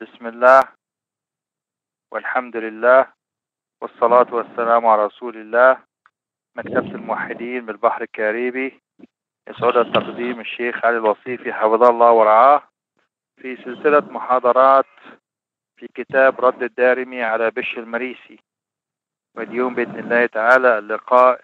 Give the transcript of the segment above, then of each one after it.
بسم الله والحمد لله والصلاة والسلام على رسول الله. مكتبة الموحدين بالبحر الكاريبي، يسعد التقديم الشيخ علي الوصيفي حفظه الله ورعاه في سلسلة محاضرات في كتاب رد الدارمي على بش المريسي. واليوم بإذن الله تعالى اللقاء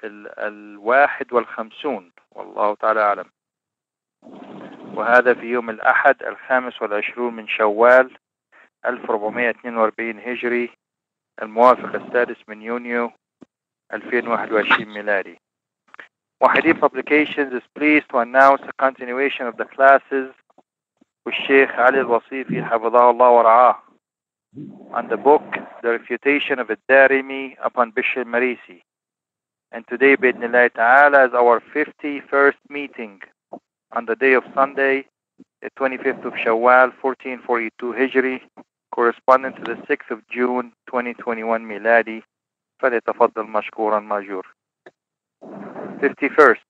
51 والله تعالى أعلم، وهذا في يوم الأحد 25 من شوال 1442 هجري، الموافق 6 من يونيو 2021 ميلادي. Wahidi Publications is pleased to announce a continuation of the classes with Sheikh Ali al-Wasifi Hafidhahullah wa Ra'ah on the book The Refutation of Ad-Darimi upon Bishr al-Marisi. And today, Bidnillah Ta'ala, is our 51st meeting on the day of Sunday, the 25th of Shawwal 1442 Hijri, corresponding to the 6th of June 2021 Miladi. فليتفضل مشكورا ماجور. 51st.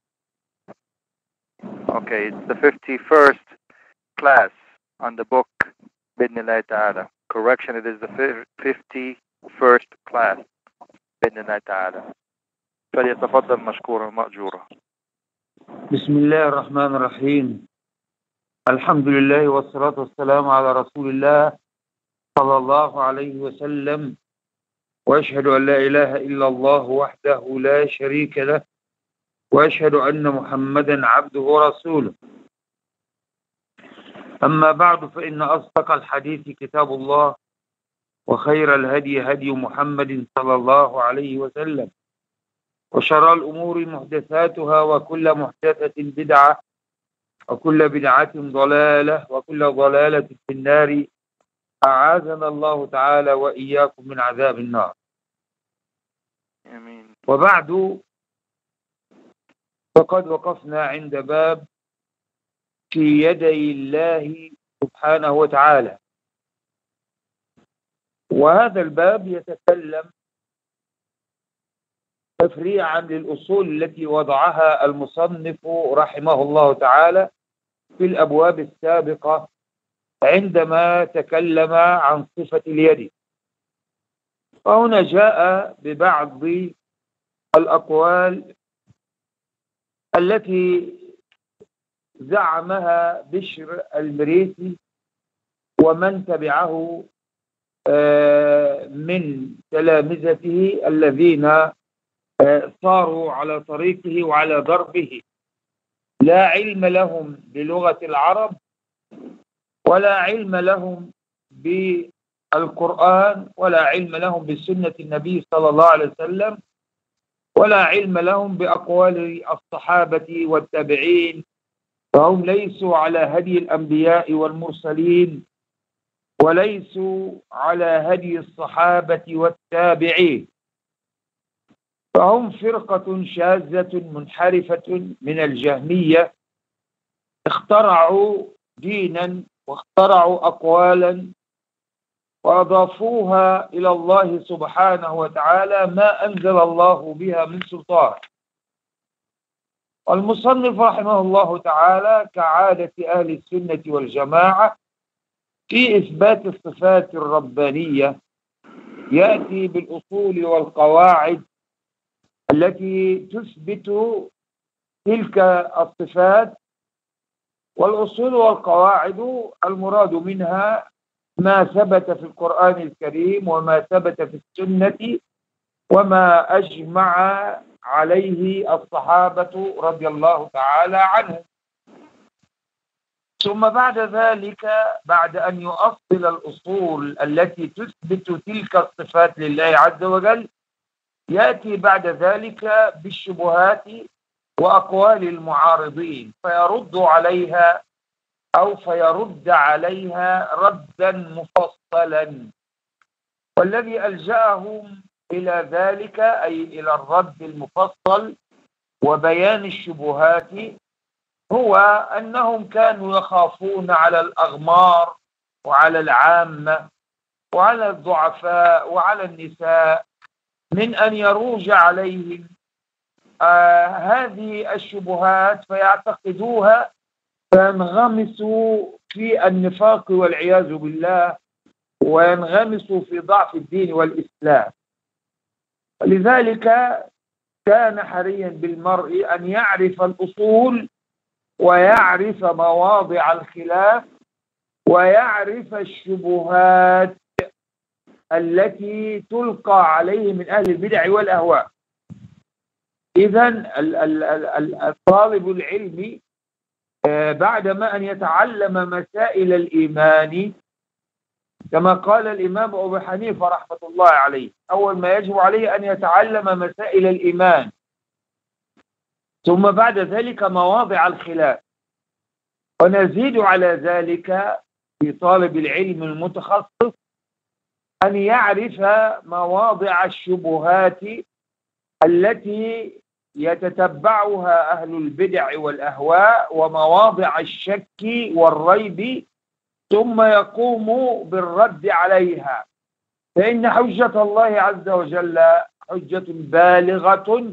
Okay, it's the 51st class on the book بإذن تعالى. Correction, it is the 51st class بإذن تعالى. فليتفضل مشكورا مأجورا. بسم الله الرحمن الرحيم. الحمد لله والصلاة والسلام على رسول الله صلى الله عليه وسلم، وأشهد أن لا إله إلا الله وحده لا شريك له، وأشهد أن محمدا عبده ورسوله. أما بعد، فإن أصدق الحديث كتاب الله، وخير الهدي هدي محمد صلى الله عليه وسلم، وشر الأمور محدثاتها، وكل محدثة بدعة، وكل بدعة ضلالة، وكل ضلالة في النار. أعاذنا الله تعالى وإياكم من عذاب النار. آمين. وبعد، فقد وقفنا عند باب في يدي الله سبحانه وتعالى، وهذا الباب يتكلم تفريعا للأصول التي وضعها المصنف رحمه الله تعالى في الأبواب السابقة عندما تكلم عن صفة اليد. وهنا جاء ببعض الأقوال التي زعمها بشر المريسي ومن تبعه من تلامذته الذين صاروا على طريقه وعلى دربه، لا علم لهم بلغة العرب، ولا علم لهم بالقرآن، ولا علم لهم بسنة النبي صلى الله عليه وسلم، ولا علم لهم بأقوال الصحابة والتابعين، فهم ليسوا على هدي الأنبياء والمرسلين، وليسوا على هدي الصحابة والتابعين، فهم فرقة شاذة منحرفة من الجهمية، اخترعوا دينا واخترعوا أقوالا وأضافوها إلى الله سبحانه وتعالى ما أنزل الله بها من سلطان. والمصنف رحمه الله تعالى كعادة أهل السنة والجماعة في إثبات الصفات الربانية يأتي بالأصول والقواعد التي تثبت تلك الصفات. والأصول والقواعد المراد منها ما ثبت في القرآن الكريم، وما ثبت في السنة، وما أجمع عليه الصحابة رضي الله تعالى عنهم. ثم بعد ذلك، بعد أن يؤصل الأصول التي تثبت تلك الصفات لله عز وجل، يأتي بعد ذلك بالشبهات وأقوال المعارضين، فيرد عليها أو فيرد عليها ردا مفصلا. والذي ألجأهم إلى ذلك، أي إلى الرد المفصل وبيان الشبهات، هو أنهم كانوا يخافون على الأغمار وعلى العامة وعلى الضعفاء وعلى النساء من أن يروج عليهم هذه الشبهات فيعتقدوها، فينغمسوا في النفاق والعياذ بالله، وينغمسوا في ضعف الدين والإسلام. ولذلك كان حريا بالمرء أن يعرف الأصول، ويعرف مواضع الخلاف، ويعرف الشبهات التي تلقى عليه من أهل البدع والأهواء. إذن الطالب العلمي بعدما أن يتعلم مسائل الإيمان، كما قال الإمام أبو حنيفة رحمة الله عليه، أول ما يجب عليه أن يتعلم مسائل الإيمان، ثم بعد ذلك مواضع الخلاف، ونزيد على ذلك في طالب العلم المتخصص أن يعرف مواضع الشبهات التي يتتبعها أهل البدع والأهواء، ومواضع الشك والريب، ثم يقوم بالرد عليها، فإن حجة الله عز وجل حجة بالغة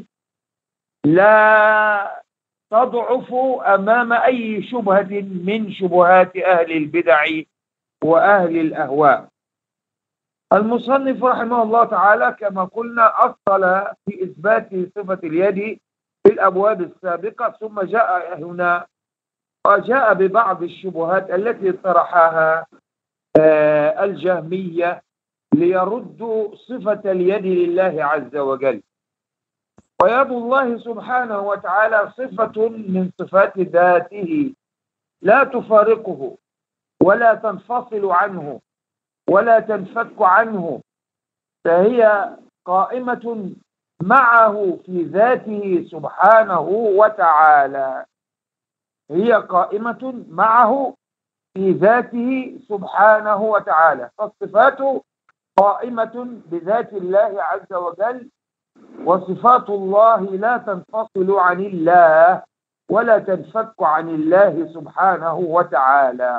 لا تضعف أمام أي شبهة من شبهات أهل البدع وأهل الأهواء. المصنف رحمه الله تعالى كما قلنا أصل في إثبات صفة اليد في الأبواب السابقة، ثم جاء هنا وجاء ببعض الشبهات التي طرحها الجهمية ليردوا صفة اليد لله عز وجل. ويد الله سبحانه وتعالى صفة من صفات ذاته لا تفارقه ولا تنفصل عنه ولا تنفك عنه، فهي قائمة معه في ذاته سبحانه وتعالى، هي قائمة معه في ذاته سبحانه وتعالى، فالصفات قائمة بذات الله عز وجل، وصفات الله لا تنفصل عن الله ولا تنفك عن الله سبحانه وتعالى.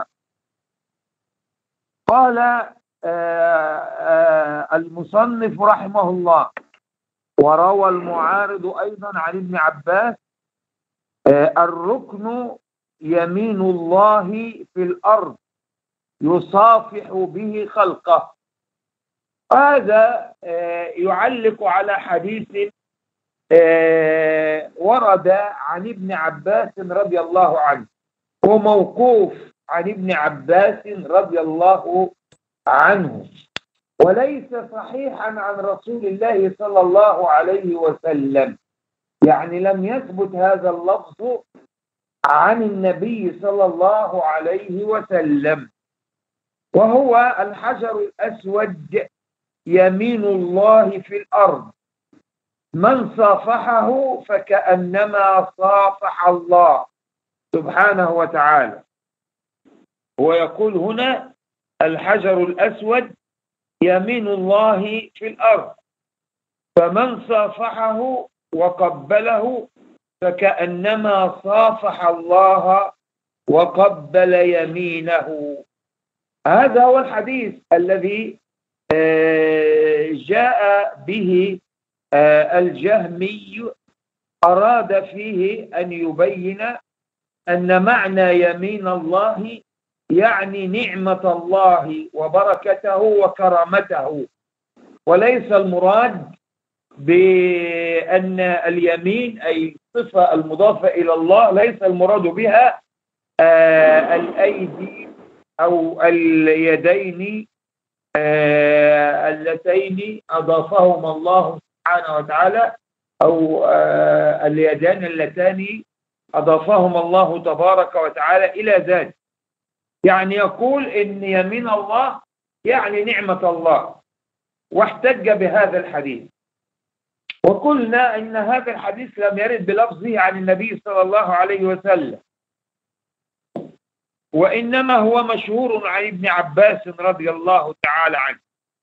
قال المصنف رحمه الله: وروى المعارض أيضا عن ابن عباس: الركن يمين الله في الأرض يصافح به خلقه. هذا يعلق على حديث ورد عن ابن عباس رضي الله عنه، وموقوف عن ابن عباس رضي الله عنه، وليس صحيحا عن رسول الله صلى الله عليه وسلم، يعني لم يثبت هذا اللفظ عن النبي صلى الله عليه وسلم. وهو الحجر الأسود يمين الله في الأرض، من صافحه فكأنما صافح الله سبحانه وتعالى. هو يقول هنا الحجر الأسود يمين الله في الأرض، فمن صافحه وقبله فكأنما صافح الله وقبل يمينه. هذا هو الحديث الذي جاء به الجهمي، أراد فيه أن يبين أن معنى يمين الله يعني نعمة الله وبركته وكرامته، وليس المراد بأن اليمين أي صفة المضافة إلى الله ليس المراد بها الأيدي أو اليدين اللتين أضافهما الله سبحانه وتعالى، أو اليدان اللتان أضافهما الله تبارك وتعالى إلى ذات. يعني يقول إن يمين الله يعني نعمة الله، واحتج بهذا الحديث. وقلنا إن هذا الحديث لم يرد بلفظه عن النبي صلى الله عليه وسلم، وإنما هو مشهور عن ابن عباس رضي الله تعالى عنه،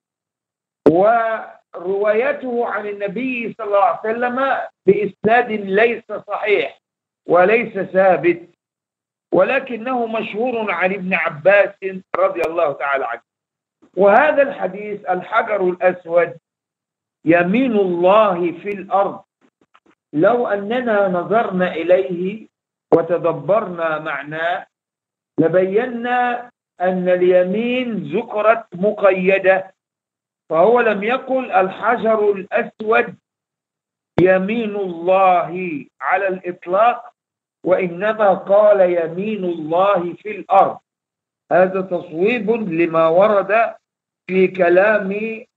وروايته عن النبي صلى الله عليه وسلم بإسناد ليس صحيح وليس ثابت، ولكنه مشهور عن ابن عباس رضي الله تعالى عنه. وهذا الحديث الحجر الأسود يمين الله في الأرض، لو أننا نظرنا إليه وتدبرنا معناه لبينا أن اليمين ذكرت مقيدة، فهو لم يقل الحجر الأسود يمين الله على الإطلاق، وإنما قال يمين الله في الأرض. هذا تصويب لما ورد في كلام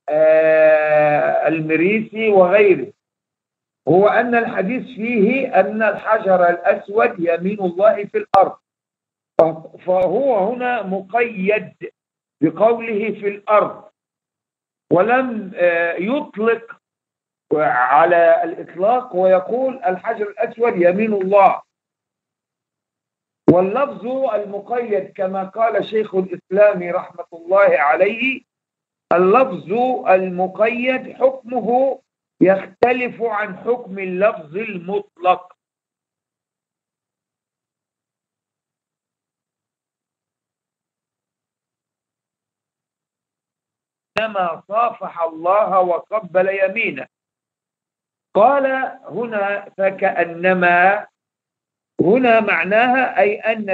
المريسي وغيره، هو أن الحديث فيه أن الحجر الأسود يمين الله في الأرض، فهو هنا مقيد بقوله في الأرض، ولم يطلق على الإطلاق ويقول الحجر الأسود يمين الله. واللفظ المقيد كما قال شيخ الإسلام رحمة الله عليه، اللفظ المقيد حكمه يختلف عن حكم اللفظ المطلق. إنما صافح الله وقبل يمينه، قال هنا فكأنما، هنا معناها أي أن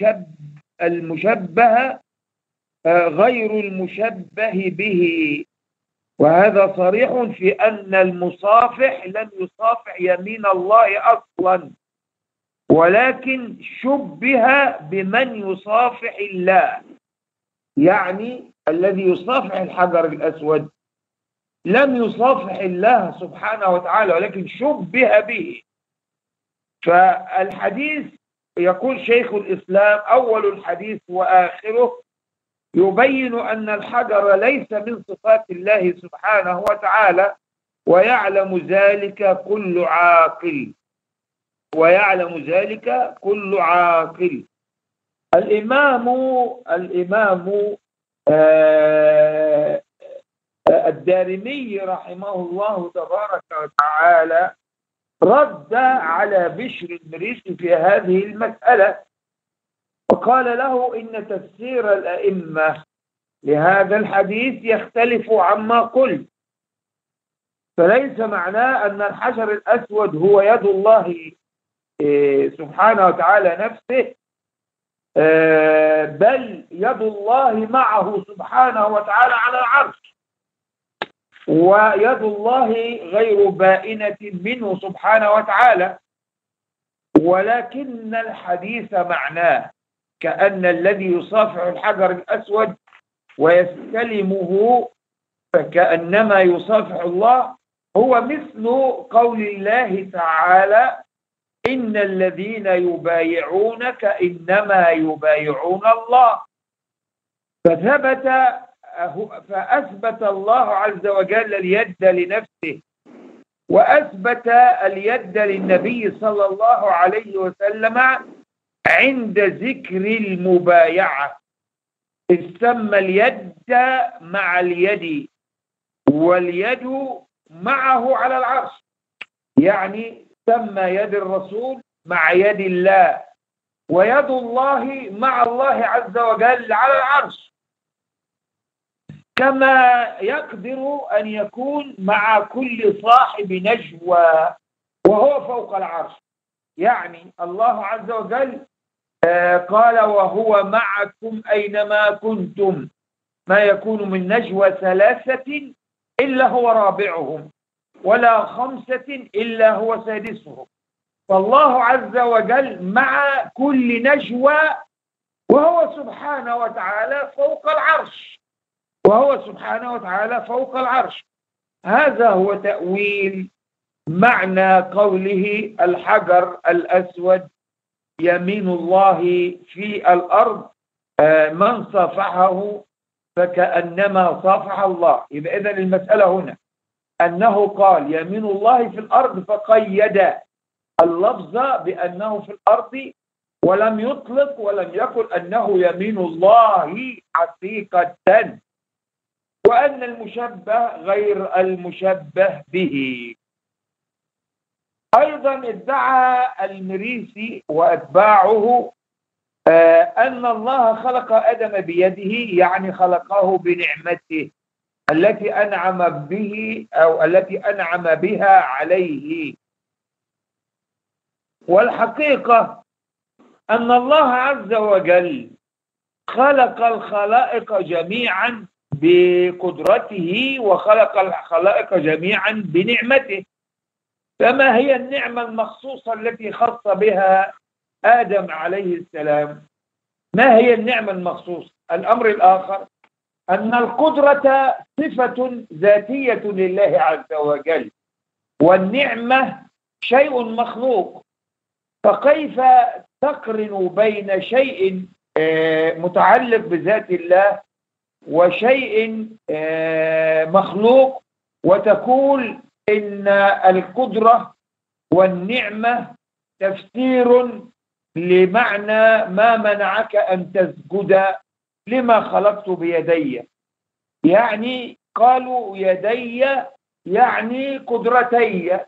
المشبه غير المشبه به، وهذا صريح في أن المصافح لم يصافح يمين الله أصلا، ولكن شبه بمن يصافح الله، يعني الذي يصافح الحجر الأسود لم يصافح الله سبحانه وتعالى، ولكن شبه به. فالحديث يقول شيخ الإسلام أول الحديث وآخره يبين أن الحجر ليس من صفات الله سبحانه وتعالى، ويعلم ذلك كل عاقل، ويعلم ذلك كل عاقل. الإمام الدارمي رحمه الله تبارك وتعالى رد على بشر المريسي في هذه المسألة، وقال له إن تفسير الأئمة لهذا الحديث يختلف عما قلت، فليس معناه أن الحجر الأسود هو يد الله سبحانه وتعالى نفسه، بل يد الله معه سبحانه وتعالى على العرش، ويد الله غير بائنة منه سبحانه وتعالى، ولكن الحديث معناه كأن الذي يصافح الحجر الأسود ويستلمه فكأنما يصافح الله هو مثل قول الله تعالى إن الذين يبايعونك إنما يبايعون الله، فأثبت الله عز وجل اليد لنفسه، وأثبت اليد للنبي صلى الله عليه وسلم عند ذكر المبايعة، استمى اليد مع اليد، واليد معه على العرش، يعني سمى يد الرسول مع يد الله، ويد الله مع الله عز وجل على العرش، كما يقدر أن يكون مع كل صاحب نجوى وهو فوق العرش. يعني الله عز وجل قال وهو معكم أينما كنتم ما يكون من نجوى ثلاثة إلا هو رابعهم ولا خمسة إلا هو سادسهم، فالله عز وجل مع كل نجوى، وهو سبحانه وتعالى فوق العرش، وهو سبحانه وتعالى فوق العرش. هذا هو تأويل معنى قوله الحجر الأسود يمين الله في الأرض، من صافحه فكأنما صافح الله. يبقى إذن المسألة هنا أنه قال يمين الله في الأرض فقيد اللفظ بأنه في الأرض، ولم يطلق ولم يقل أنه يمين الله حقيقة، وأن المشبه غير المشبه به. أيضا ادعى المريسي وأتباعه أن الله خلق آدم بيده، يعني خلقه بنعمته التي أنعم به أو التي أنعم بها عليه. والحقيقة أن الله عز وجل خلق الخلائق جميعا بقدرته وخلق الخلائق جميعا بنعمته. فما هي النعمة المخصوصة التي خص بها آدم عليه السلام؟ ما هي النعمة المخصوصة؟ الأمر الآخر أن القدرة صفة ذاتية لله عز وجل، والنعمة شيء مخلوق. فكيف تقرن بين شيء متعلق بذات الله وشيء مخلوق وتقول إن القدرة والنعمة تفسير لمعنى ما منعك أن تسجد لما خلقت بيدي؟ يعني قالوا يدي يعني قدرتي،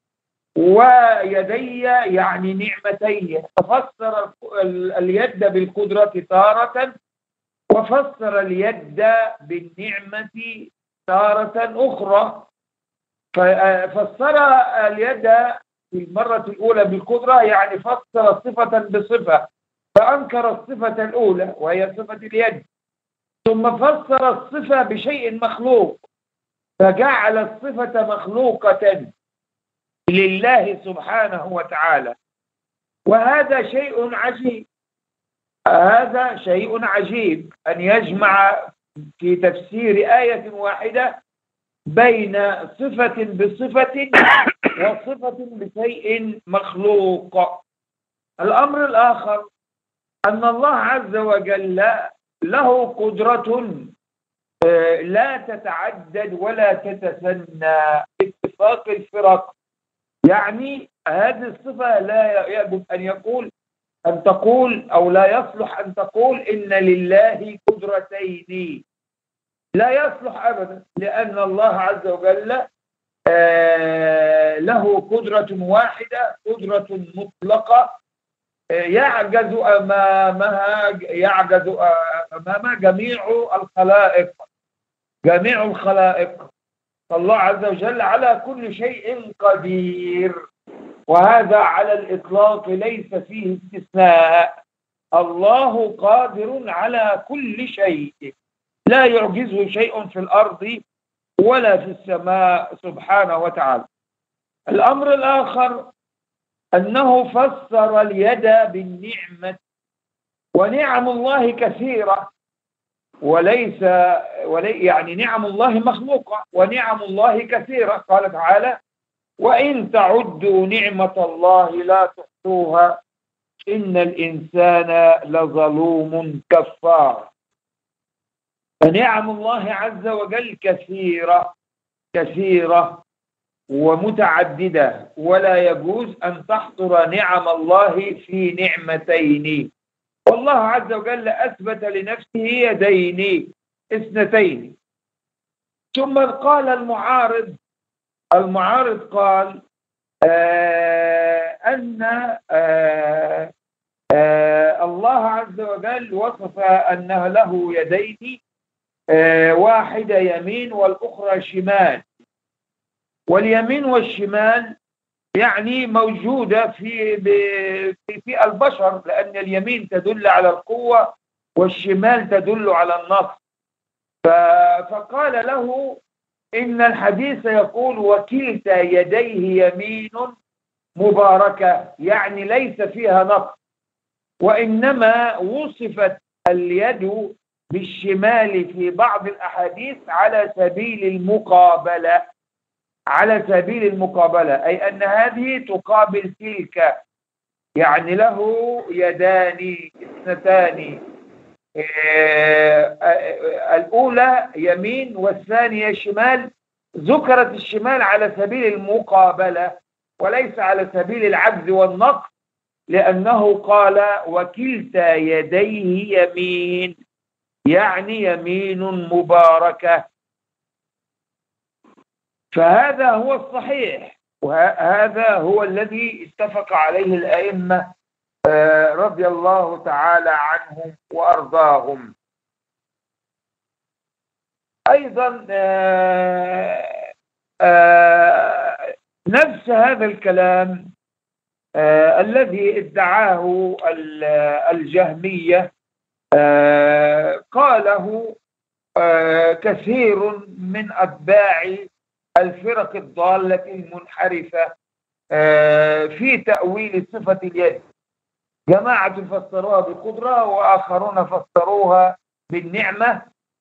ويدي يعني نعمتي، ففسر اليد بالقدرة تارة وفسر اليد بالنعمة تارة أخرى. ففسر اليد في المرة الأولى بالقدرة، يعني فسر صفة بصفة، فأنكر الصفة الأولى وهي صفة اليد، ثم فسر الصفة بشيء مخلوق فجعل الصفة مخلوقة لله سبحانه وتعالى. وهذا شيء عجيب، هذا شيء عجيب أن يجمع في تفسير آية واحدة بين صفة بصفة وصفة بشيء مخلوق. الأمر الآخر أن الله عز وجل له قدرة لا تتعدد ولا تتثنى باتفاق الفرق. يعني هذه الصفة لا يجب أن تقول أو لا يصلح أن تقول إن لله قدرتين، لا يصلح أبدا، لأن الله عز وجل له قدرة واحدة، قدرة مطلقة يعجز أمامها جميع الخلائق، جميع الخلائق. فالله عز وجل على كل شيء قدير، وهذا على الإطلاق ليس فيه استثناء. الله قادر على كل شيء، لا يعجزه شيء في الأرض ولا في السماء سبحانه وتعالى. الأمر الآخر أنه فسر اليد بالنعمة، ونعم الله كثيرة يعني نعم الله مخلوقة ونعم الله كثيرة. قال تعالى: وإن تعدوا نعمة الله لا تحصوها إن الإنسان لظلوم كفار. فنعم الله عز وجل كثيرة ومتعددة، ولا يجوز أن تحصر نعم الله في نعمتين. والله عز وجل أثبت لنفسه يدين اثنتين. ثم قال المعارض قال أن الله عز وجل وصف أنه له يدين، واحدة يمين والأخرى شمال، واليمين والشمال يعني موجودة في البشر، لأن اليمين تدل على القوة والشمال تدل على النصر. فقال له إن الحديث يقول: وكلتا يديه يمين مباركة، يعني ليس فيها نقص، وإنما وصفت اليد بالشمال في بعض الأحاديث على سبيل المقابلة، أي أن هذه تقابل تلك، يعني له يدان اثنتان، الأولى يمين والثانية شمال. ذكرت الشمال على سبيل المقابلة وليس على سبيل العجز والنقص، لأنه قال: وكلتا يديه يمين، يعني يمين مباركة. فهذا هو الصحيح، وهذا هو الذي اتفق عليه الأئمة رضي الله تعالى عنهم وأرضاهم. أيضا نفس هذا الكلام الذي ادعاه الجهمية قاله كثير من أتباع الفرق الضالة المنحرفة في تأويل صفة اليد. جماعة فسروها بالقدرة، وآخرون فسروها بالنعمة،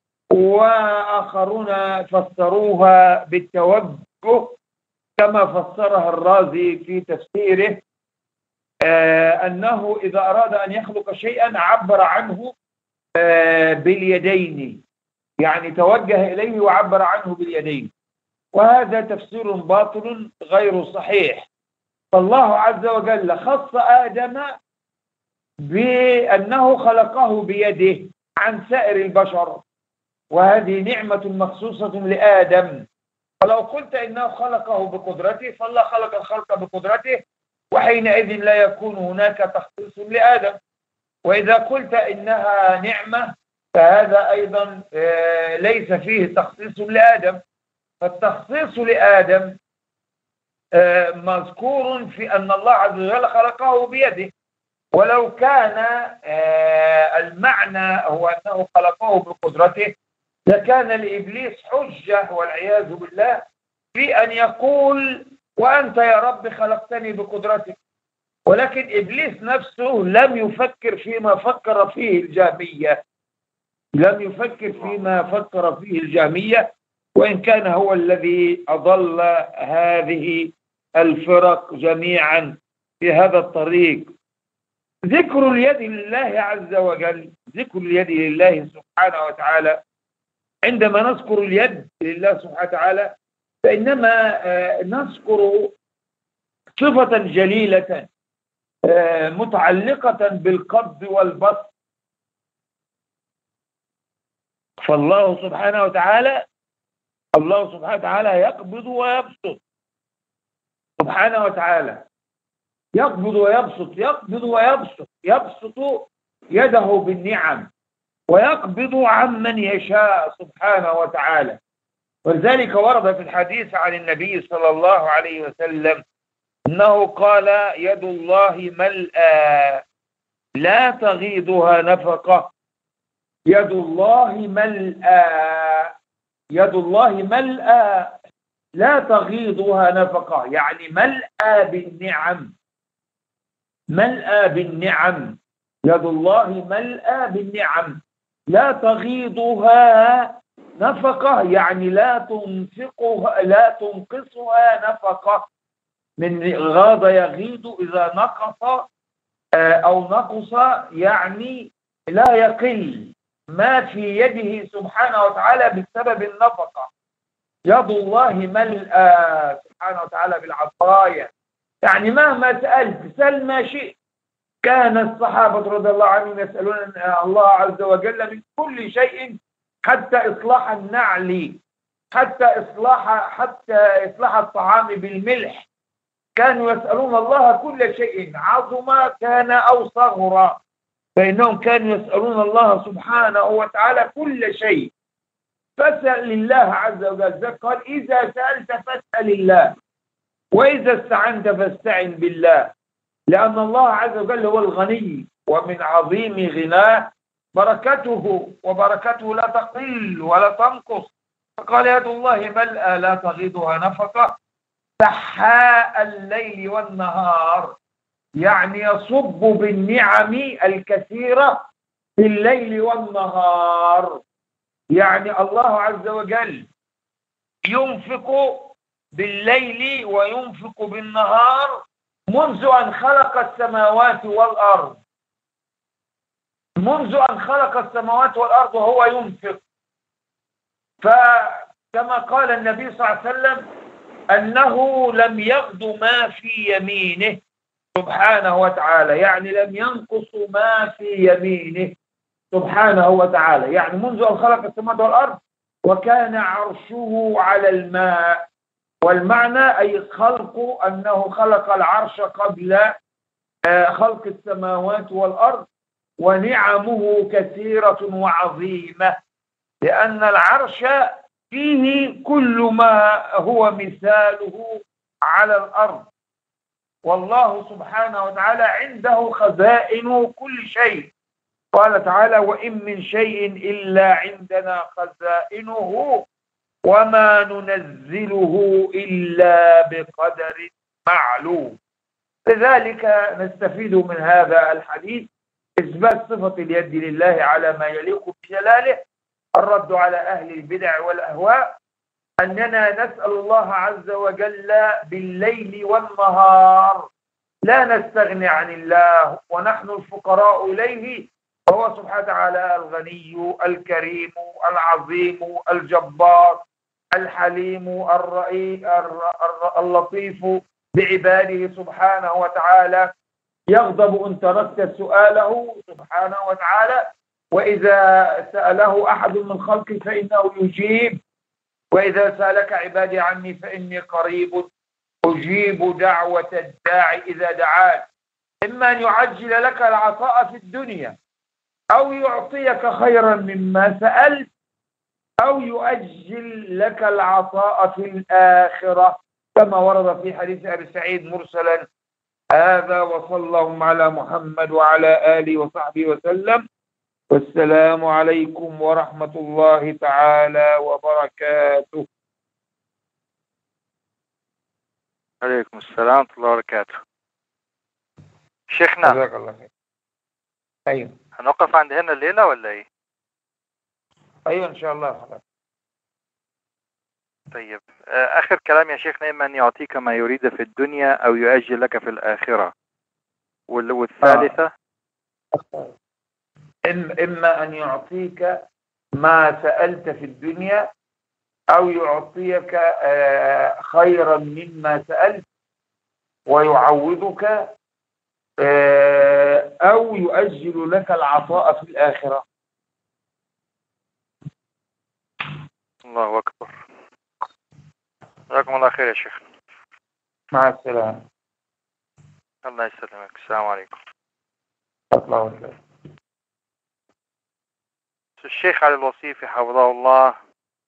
وآخرون فسروها بالتوجه كما فسرها الرازي في تفسيره، أنه إذا أراد أن يخلق شيئا عبر عنه باليدين، يعني توجه إليه وعبر عنه باليدين، وهذا تفسير باطل غير صحيح. فالله عز وجل خص آدم بأنه خلقه بيده عن سائر البشر، وهذه نعمة مخصوصة لآدم. فلو قلت إنه خلقه بقدرته فالله خلق الخلق بقدرته، وحينئذ لا يكون هناك تخصيص لآدم. وإذا قلت إنها نعمة فهذا أيضا ليس فيه تخصيص لآدم. فالتخصيص لآدم مذكور في أن الله عز وجل خلقه بيده، ولو كان المعنى هو أنه خلقه بقدرته لكان لإبليس حجة والعياذ بالله في أن يقول وأنت يا رب خلقتني بقدرتك. ولكن إبليس نفسه لم يفكر فيما فكر فيه الجهمية، لم يفكر فيما فكر فيه الجهمية، وإن كان هو الذي أضل هذه الفرق جميعا في هذا الطريق. ذكر اليد لله عز وجل، ذكر اليد لله سبحانه وتعالى، عندما نذكر اليد لله سبحانه وتعالى فإنما نذكر صفة جليلة متعلقة بالقبض والبسط. فالله سبحانه وتعالى يقبض ويبسط سبحانه وتعالى، يقبض ويبسط، يبسط يده بالنعم ويقبض عمن يشاء سبحانه وتعالى. ولذلك ورد في الحديث عن النبي صلى الله عليه وسلم أنه قال يد الله ملأى لا تغيضها نفقة. يد الله ملأى، يد الله ملأى لا تغيضها نفقة، يعني ملأى بالنعم، ملأى بالنعم. يد الله ملأى بالنعم لا تغيضها نفقة، يعني لا تنقصها نفقة. من غاض يغيض إذا نقص أو نقص، يعني لا يقل ما في يده سبحانه وتعالى بسبب النفقة. يد الله ملأى سبحانه وتعالى بالعطايا، يعني مهما سألت سل ما شئت. كان الصحابة رضي الله عنهم يسألون الله عز وجل من كل شيء حتى إصلاح النعل، حتى إصلاح الطعام بالملح. كانوا يسألون الله كل شيء عظم كان أو صغر، فإنهم كانوا يسألون الله سبحانه وتعالى كل شيء. فاسأل الله عز وجل، قال إذا سألت فاسأل الله، وإذا استعنت فاستعن بالله، لأن الله عز وجل هو الغني، ومن عظيم غناه بركته، وبركته لا تقل ولا تنقص. فقال يد الله ملأى لا تغيضها نفقة سحاء الليل والنهار، يعني يصب بالنعم الكثيرة في الليل والنهار. يعني الله عز وجل ينفق بالليل وينفق بالنهار منذ أن خلق السماوات والأرض، منذ أن خلق السماوات والأرض وهو ينفق. فكما قال النبي صلى الله عليه وسلم أنه لم يغد ما في يمينه سبحانه وتعالى، يعني لم ينقص ما في يمينه سبحانه وتعالى، يعني منذ أن خلق السماوات والأرض وكان عرشه على الماء. والمعنى أي أنه خلق العرش قبل خلق السماوات والأرض، ونعمه كثيرة وعظيمة، لأن العرش فيه كل ما هو مثاله على الأرض. والله سبحانه وتعالى عنده خزائن كل شيء، قال تعالى وإن من شيء إلا عندنا خزائنه وما ننزله إلا بقدر معلوم. لذلك نستفيد من هذا الحديث إثبات صفة اليد لله على ما يليق بجلاله، الرد على أهل البدع والأهواء، أننا نسأل الله عز وجل بالليل والنهار لا نستغني عن الله، ونحن الفقراء إليه، وهو سبحانه وتعالى الغني الكريم العظيم الجبار الحليم اللطيف بعباده سبحانه وتعالى، يغضب إن تركت سؤاله سبحانه وتعالى، وإذا سأله أحد من خلقه فإنه يجيب، وإذا سألك عبادي عني فإني قريب أجيب دعوة الداعي إذا دعان. إما أن يعجل لك العطاء في الدنيا أو يعطيك خيرا مما سألت أو يؤجل لك العطاء في الآخرة كما ورد في حديث أبي سعيد مرسلا. هذا وصلى اللهم على محمد وعلى آله وصحبه وسلم، والسلام عليكم ورحمة الله تعالى وبركاته. عليكم السلام ورحمة الله وبركاته. شيخنا جزاك الله خير. أيوه هنوقف عند هنا الليلة ولا إيه؟ أيوه إن شاء الله. خلاص. طيب آخر كلام يا شيخنا، إما أن يعطيك ما يريد في الدنيا أو يؤجل لك في الآخرة، والثالثة إما أن يعطيك ما سألت في الدنيا أو يعطيك خيرا مما سألت ويعوضك أو يؤجل لك العطاء في الآخرة. الله أكبر. جزاكم الله خير يا شيخ. مع السلامة. الله يسلمك. السلام عليكم. الله وبركاته. الشيخ علي الوصيفي حفظه Allah,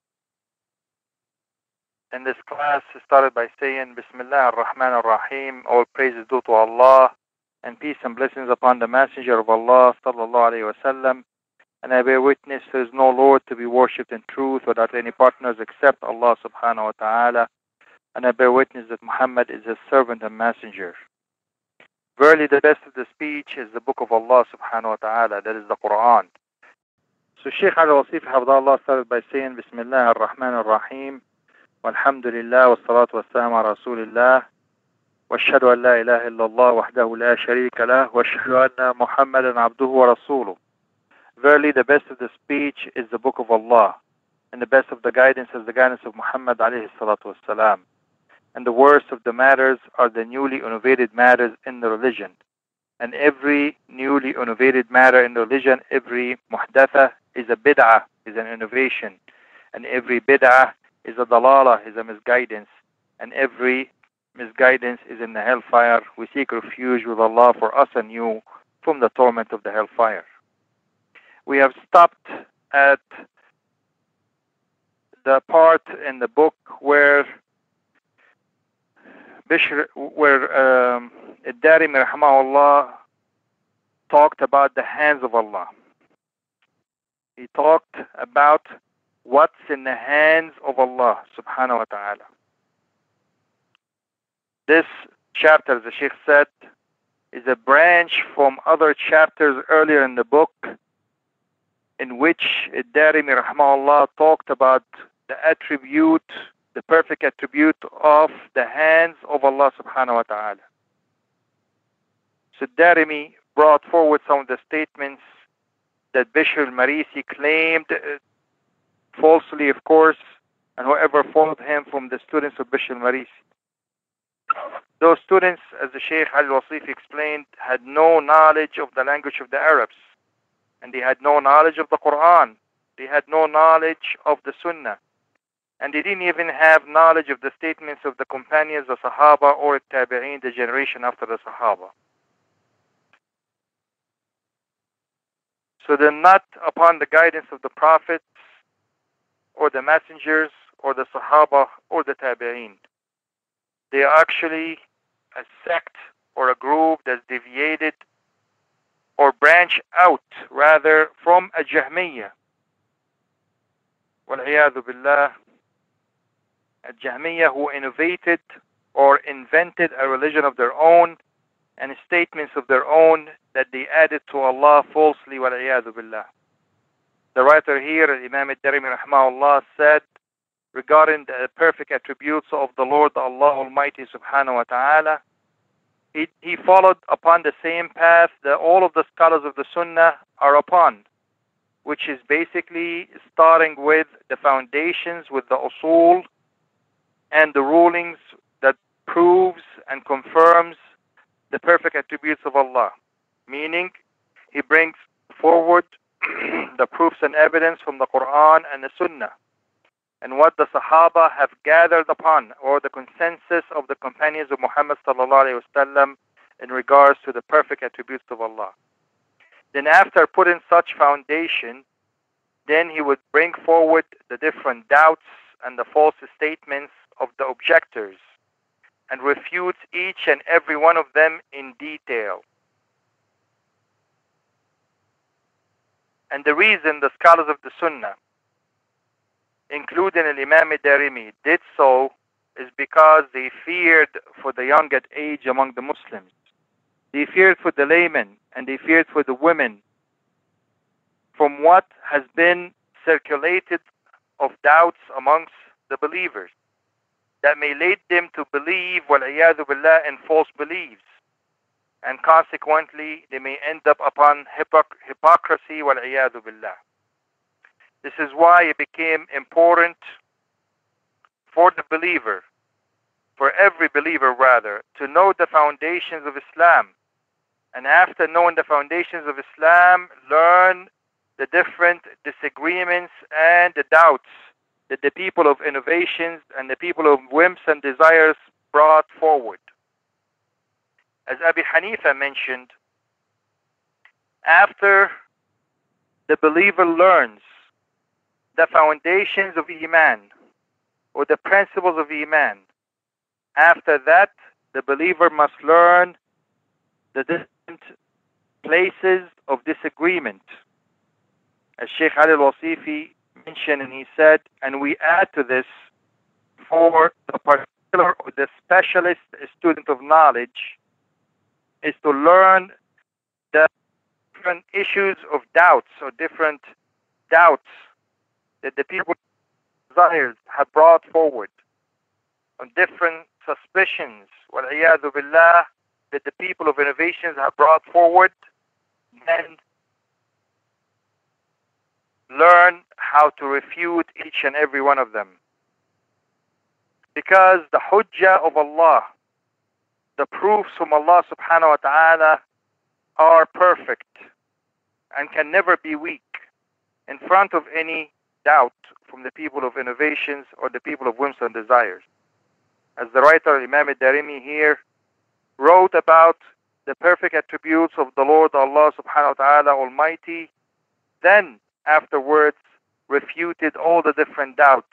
in this class started by saying Bismillah ar-Rahman ar-Rahim, all praise is due to Allah, and peace and blessings upon the Messenger of Allah sallallahu alayhi wa sallam. And I bear witness there is no Lord to be worshipped in truth without any partners except Allah subhanahu wa ta'ala. And I bear witness that Muhammad is his servant and messenger. Verily the best of the speech is the book of Allah subhanahu wa ta'ala, that is the Quran. So Shaykh Ali Wasifi Hafidahullah started by saying Bismillah ar-Rahman ar-Rahim, walhamdulillah wassalatu wassalamu ala rasulillah, washhadu an la ilaha illallah wahdahu la sharika lah, washhadu anna Muhammadan abduhu wa rasuluh. Verily the best of the speech is the book of Allah, and the best of the guidance is the guidance of Muhammad alayhi salatu wassalam. And the worst of the matters are the newly innovated matters in the religion. And every newly innovated matter in the religion, every muhdatha is a bid'ah, is an innovation. And every bid'ah is a dalala, is a misguidance. And every misguidance is in the hellfire. We seek refuge with Allah for us and you from the torment of the hellfire. We have stopped at the part in the book where Ad-Darimi rahimahullah talked about the hands of Allah. He talked about what's in the hands of Allah subhanahu wa ta'ala. This chapter, the Sheikh said, is a branch from other chapters earlier in the book in which Ad-Darimi rahimahullah talked about the attribute, the perfect attribute of the hands of Allah subhanahu wa ta'ala. So Darimi brought forward some of the statements that Bishr al-Marisi claimed, falsely of course, and whoever followed him from the students of Bishr al-Marisi. Those students, as the Shaykh al-Wasifi explained, had no knowledge of the language of the Arabs, and they had no knowledge of the Quran, they had no knowledge of the Sunnah, and they didn't even have knowledge of the statements of the companions, the Sahaba, or Tabi'een, the generation after the Sahaba. So they're not upon the guidance of the prophets, or the messengers, or the Sahaba, or the Tabi'een. They are actually a sect or a group that's deviated or branch out rather from a Jahmiyyah. وَالْعِيَاذُ بِاللَّهِ. A Jahmiyyah who innovated or invented a religion of their own and statements of their own that they added to Allah falsely. وَالْعِيَاذُ بِاللَّهِ. The writer here, Imam al-Darimi rahmahullah, said regarding the perfect attributes of the Lord Allah Almighty subhanahu wa ta'ala, he followed upon the same path that all of the scholars of the Sunnah are upon, which is basically starting with the foundations, with the usul and the rulings that proves and confirms the perfect attributes of Allah. Meaning, he brings forward the proofs and evidence from the Quran and the Sunnah, and what the Sahaba have gathered upon, or the consensus of the companions of Muhammad sallallahu alaihi wasallam in regards to the perfect attributes of Allah. Then after putting such foundation, then he would bring forward the different doubts and the false statements of the objectors and refute each and every one of them in detail. And the reason the scholars of the Sunnah, including Imam al-Darimi, did so is because they feared for the young at age among the Muslims. They feared for the laymen, and they feared for the women from what has been circulated of doubts amongst the believers that may lead them to believe, وَالْعِيَاذُ بِاللَّهِ, in false beliefs. And consequently, they may end up upon hypocrisy, وَالْعِيَاذُ بِاللَّهِ. This is why it became important for the believer, for every believer rather, to know the foundations of Islam. And after knowing the foundations of Islam, learn the different disagreements and the doubts that the people of innovations and the people of whims and desires brought forward. As Abi Hanifa mentioned, after the believer learns the foundations of Iman, or the principles of Iman, after that, the believer must learn the different places of disagreement. As Sheikh Ali al-Wasifi mentioned, and he said, and we add to this, for the particular or the specialist student of knowledge, is to learn the different issues of doubts, or different doubts that the people of desires have brought forward, on different suspicions, وَالْعِيَاذُ بِاللَّهِ, that the people of innovations have brought forward, then learn how to refute each and every one of them. Because the hujjah of Allah, the proofs from Allah subhanahu wa ta'ala, are perfect and can never be weak in front of any doubt from the people of innovations or the people of whims and desires. As the writer Imam al-Darimi here wrote about the perfect attributes of the Lord Allah subhanahu wa ta'ala Almighty, then afterwards refuted all the different doubts.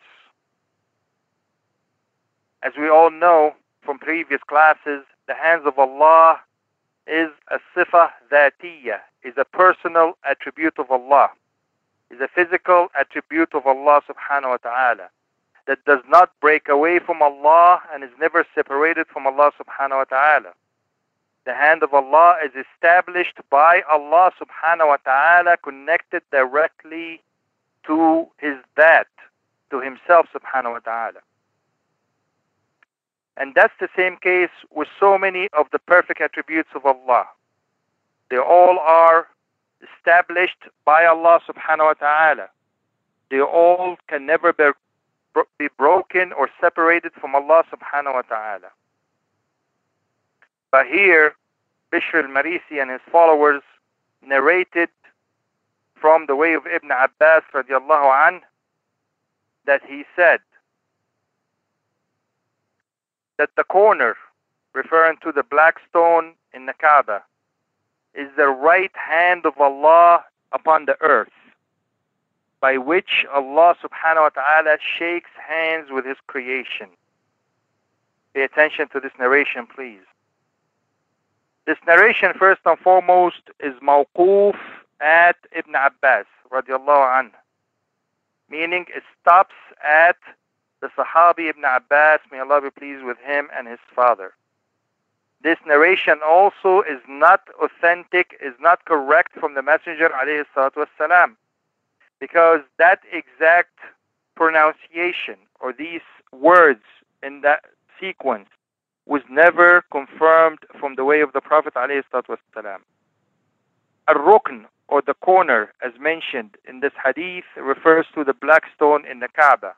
As we all know from previous classes, the hands of Allah is a sifa dhatiyya, is a personal attribute of Allah, is a physical attribute of Allah subhanahu wa ta'ala, that does not break away from Allah and is never separated from Allah subhanahu wa ta'ala. The hand of Allah is established by Allah subhanahu wa ta'ala, connected directly to His That, to Himself subhanahu wa ta'ala. And that's the same case with so many of the perfect attributes of Allah. They all are established by Allah subhanahu wa ta'ala. They all can never be broken or separated from Allah subhanahu wa ta'ala. But here, Bishr al-Marisi and his followers narrated from the way of Ibn Abbas radiallahu anh, that he said that the corner, referring to the black stone in the Kaaba, is the right hand of Allah upon the earth, by which Allah subhanahu wa ta'ala shakes hands with His creation. Pay attention to this narration, please. This narration, first and foremost, is mawquf at Ibn Abbas, radiallahu anhu, meaning it stops at the Sahabi Ibn Abbas, may Allah be pleased with him and his father. This narration also is not authentic, is not correct from the Messenger alayhi salatu wassalam, because that exact pronunciation or these words in that sequence was never confirmed from the way of the Prophet alayhi salatu wassalam. Al-Rukn, or the corner, as mentioned in this hadith, refers to the black stone in the Kaaba.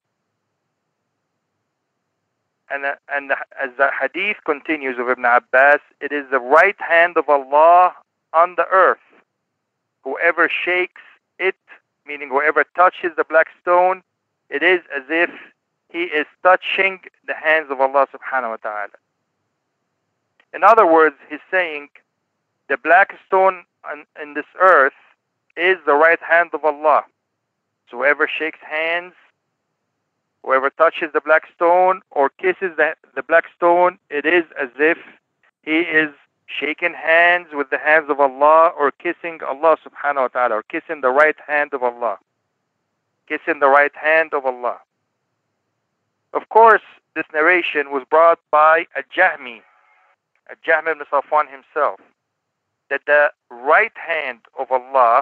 And as the hadith continues of Ibn Abbas, it is the right hand of Allah on the earth. Whoever shakes it, meaning whoever touches the black stone, it is as if he is touching the hands of Allah subhanahu wa ta'ala. In other words, he's saying the black stone in this earth is the right hand of Allah. So whoever shakes hands, whoever touches the black stone or kisses the black stone, it is as if he is shaking hands with the hands of Allah or kissing Allah subhanahu wa ta'ala, or kissing the right hand of Allah. Kissing the right hand of Allah. Of course, this narration was brought by Al-Jahmi ibn Safwan himself, that the right hand of Allah,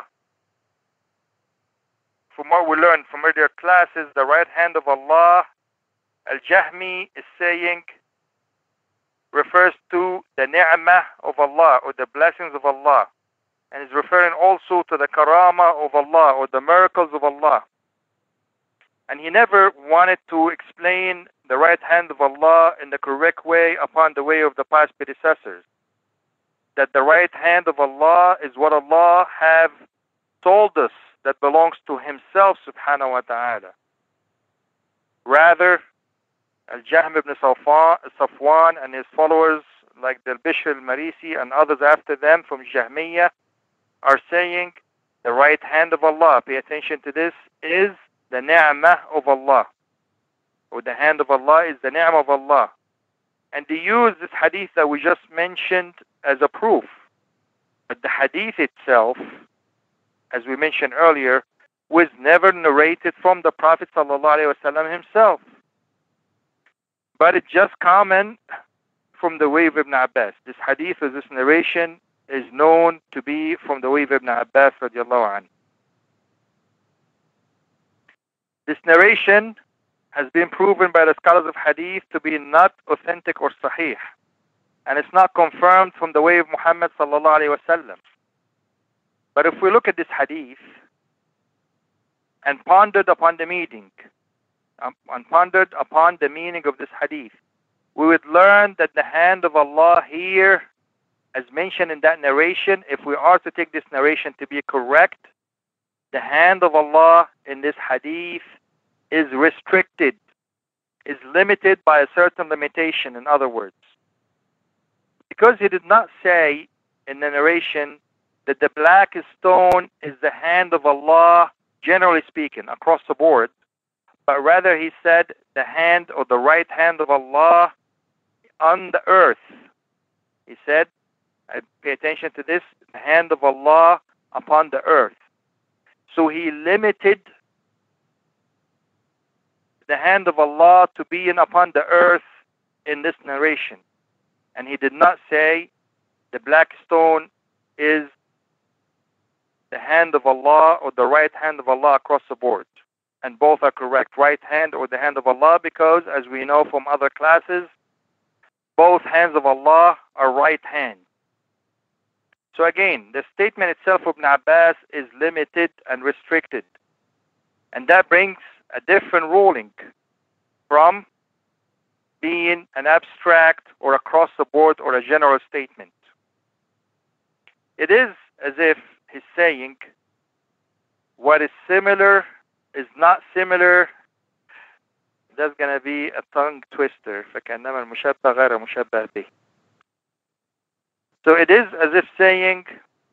from what we learned from earlier classes, the right hand of Allah, Al-Jahmi is saying, refers to the ni'mah of Allah, or the blessings of Allah, and is referring also to the karama of Allah, or the miracles of Allah. And he never wanted to explain the right hand of Allah in the correct way upon the way of the past predecessors. That the right hand of Allah is what Allah have told us that belongs to Himself subhanahu wa ta'ala. Rather, Al-Jahm ibn Safwan and his followers like the Bishr al-Marisi and others after them from Jahmiyyah are saying the right hand of Allah, pay attention to this, is the ni'mah of Allah, or the hand of Allah is the ni'mah of Allah. And they use this hadith that we just mentioned as a proof. But the hadith itself, as we mentioned earlier, was never narrated from the Prophet ﷺ himself. But it's just common from the way of Ibn Abbas. This hadith or this narration is known to be from the way of Ibn Abbas radiallahu anhu. This narration has been proven by the scholars of hadith to be not authentic or sahih, and it's not confirmed from the way of Muhammad sallallahu alaihi wasallam. But if we look at this hadith and pondered upon the meaning, of this hadith, we would learn that the hand of Allah here, as mentioned in that narration, if we are to take this narration to be correct, the hand of Allah in this hadith is restricted, is limited by a certain limitation, in other words. Because he did not say in the narration that the black stone is the hand of Allah, generally speaking, across the board, but rather he said the hand or the right hand of Allah on the earth. He said, pay attention to this, the hand of Allah upon the earth. So he limited the hand of Allah to being upon the earth in this narration. And he did not say the black stone is the hand of Allah or the right hand of Allah across the board. And both are correct, right hand or the hand of Allah, because as we know from other classes, both hands of Allah are right hand. So again, the statement itself of Ibn Abbas is limited and restricted. And that brings a different ruling from being an abstract or across the board or a general statement. It is as if he's saying what is similar is not similar. That's going to be a tongue twister. فَكَأَنَّمَا الْمُشَبَّهُ غَيْرَ مُشَبَّهٍ بِهِ. So it is as if saying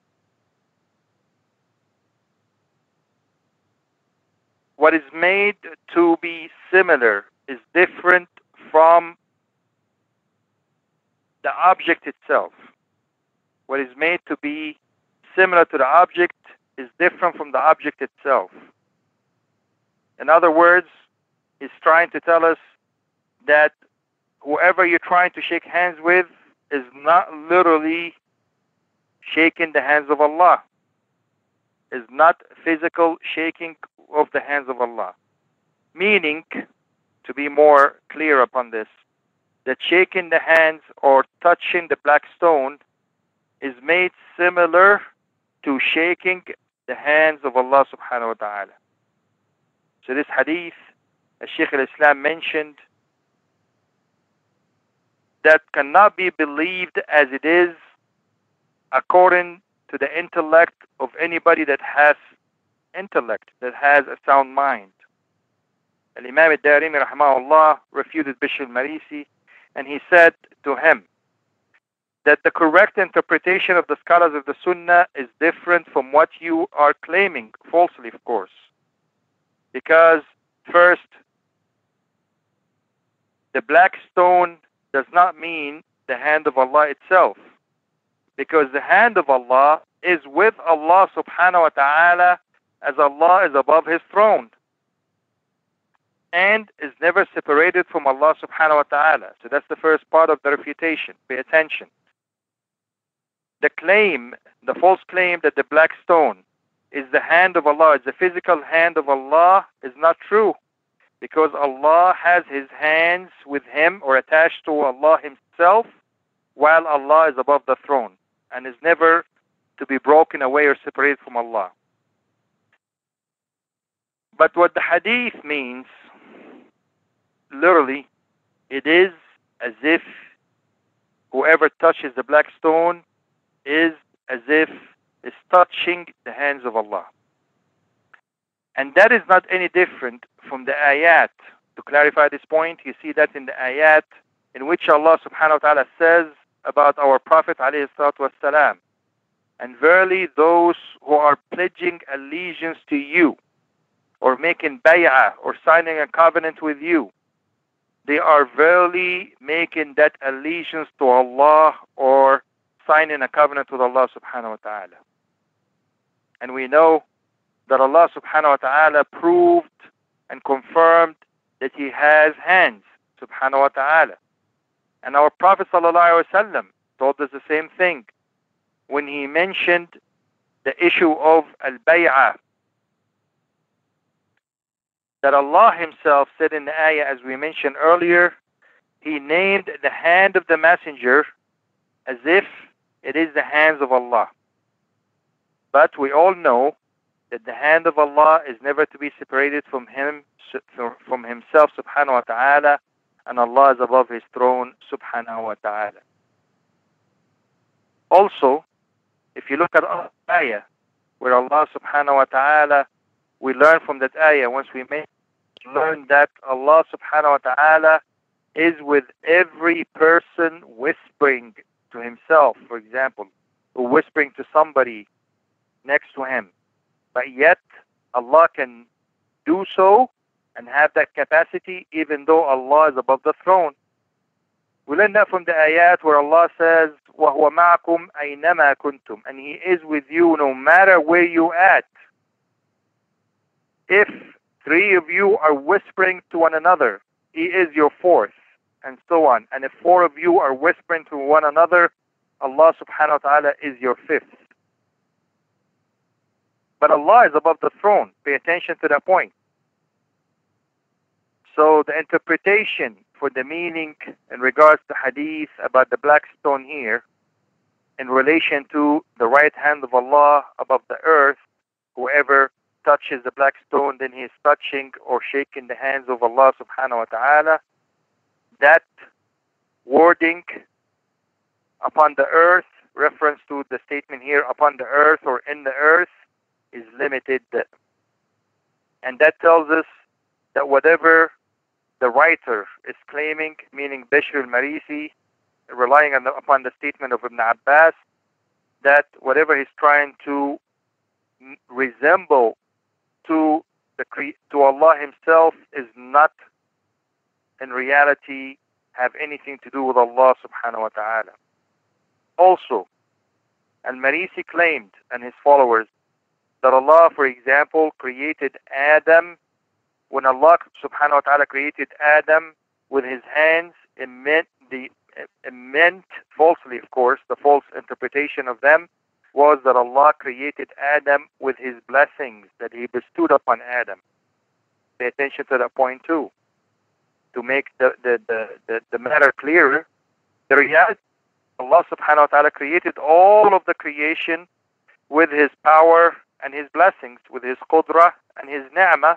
what is made to be similar is different from the object itself. what is made to be similar to the object is different from the object itself. In other words, he's trying to tell us that whoever you're trying to shake hands with is not literally shaking the hands of Allah, is not physical shaking of the hands of Allah. Meaning, to be more clear upon this, that shaking the hands or touching the black stone is made similar to shaking the hands of Allah subhanahu wa ta'ala. So this hadith, as Shaykh al-Islam mentioned, that cannot be believed as it is according to the intellect of anybody that has intellect, that has a sound mind. Al-Imam al-Darimi rahimahullah refuted Bishr al-Marisi, and he said to him that the correct interpretation of the scholars of the Sunnah is different from what you are claiming, falsely of course. Because first, the black stone does not mean the hand of Allah itself, because the hand of Allah is with Allah subhanahu wa ta'ala, as Allah is above his throne and is never separated from Allah subhanahu wa ta'ala. So that's the first part of the refutation. Pay attention. The claim, the false claim that the black stone is the hand of Allah, is the physical hand of Allah, is not true, because Allah has his hands with him or attached to Allah himself, while Allah is above the throne and is never to be broken away or separated from Allah. But what the hadith means, literally, it is as if whoever touches the black stone is as if is touching the hands of Allah. And that is not any different from the ayat. To clarify this point, you see that in the ayat in which Allah subhanahu wa ta'ala says about our Prophet alayhi salatu wassalam, and verily those who are pledging allegiance to you, or making bay'ah, or signing a covenant with you, they are verily making that allegiance to Allah, or signing a covenant with Allah subhanahu wa ta'ala. And we know that Allah subhanahu wa ta'ala proved and confirmed that he has hands, subhanahu wa ta'ala. And our Prophet sallallahu alaihi wasallam told us the same thing when he mentioned the issue of al-bay'ah, that Allah himself said in the ayah, as we mentioned earlier, he named the hand of the messenger as if it is the hands of Allah. But we all know that the hand of Allah is never to be separated from him, from himself subhanahu wa ta'ala, and Allah is above his throne subhanahu wa ta'ala. Also, if you look at the ayah where Allah subhanahu wa ta'ala, we learn from that ayah, once we learn that Allah subhanahu wa ta'ala is with every person whispering to himself, for example, or whispering to somebody next to him. But yet, Allah can do so and have that capacity even though Allah is above the throne. We learn that from the ayat where Allah says, وَهُوَ مَعَكُمْ أَيْنَمَا كُنْتُمْ, and he is with you no matter where you at. If three of you are whispering to one another, he is your fourth, and so on. And if four of you are whispering to one another, Allah subhanahu wa ta'ala is your fifth. But Allah is above the throne. Pay attention to that point. So the interpretation for the meaning in regards to hadith about the black stone here, in relation to the right hand of Allah above the earth, whoever touches the black stone, then he is touching or shaking the hands of Allah subhanahu wa ta'ala. That wording upon the earth, reference to the statement here, upon the earth or in the earth, is limited. And that tells us that whatever the writer is claiming, meaning Bishr al-Marisi, relying upon the statement of Ibn Abbas, that whatever he's trying to resemble to Allah himself is not in reality have anything to do with Allah subhanahu wa ta'ala. Also, Al-Marisi claimed, and his followers, that Allah, for example, created Adam. When Allah subhanahu wa ta'ala created Adam with his hands, it meant falsely, of course, the false interpretation of them was that Allah created Adam with his blessings that he bestowed upon Adam. Pay attention to that point too. To make the matter clearer, the reality, Allah subhanahu wa ta'ala created all of the creation with his power and his blessings, with his qudra and his ni'mah.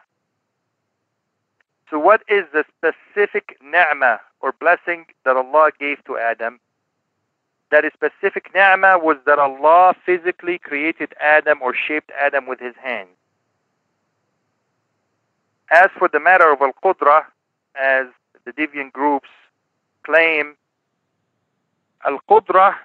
So what is the specific ni'mah or blessing that Allah gave to Adam? That specific ni'mah was that Allah physically created Adam or shaped Adam with his hands. As for the matter of al-qudra, as the deviant groups claim, al-qudra